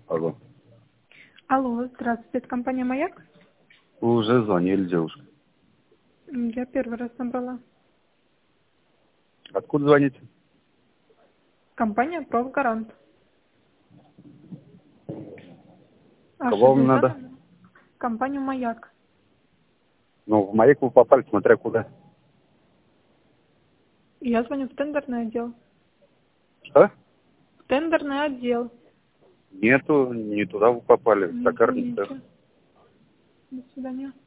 Алло. Алло, здравствуйте, это компания «Маяк»? Вы уже звонили, девушка. Я первый раз набрала. Откуда звоните? Компания «Профгарант». Кого вам надо? Компанию «Маяк». Ну, в Маяк вы попали, смотря куда. Я звоню в тендерный отдел. Что? В тендерный отдел. Нету, не туда вы попали, в токарный цех. Извините. До свидания.